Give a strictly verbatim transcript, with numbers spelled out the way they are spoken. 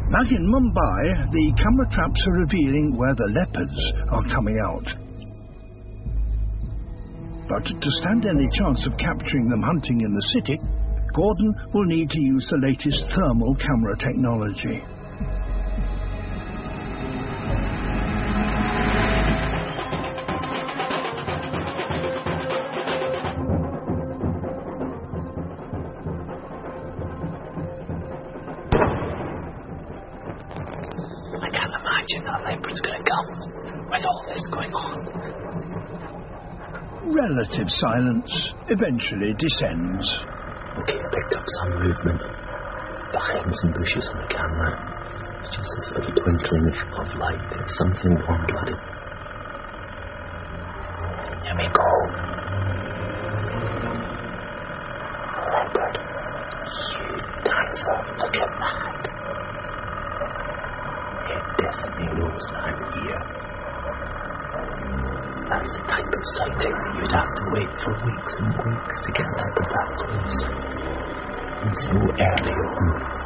Back in Mumbai, the camera traps are revealing where the leopards are coming out. But to stand any chance of capturing them hunting in the city, Gordon will need to use the latest thermal camera technology. That leopard's going to come with all this going on. Relative silence eventually descends. Okay, I picked up some movement behind some bushes on the camera. Just this little twinkling of, of light. It's something warm-blooded. Here we go. Leopard. You dancer. Look at that. Definitely knows that I'm here. That's the type of sighting that you'd have to wait for weeks and weeks to get a leopard that close. And so early on.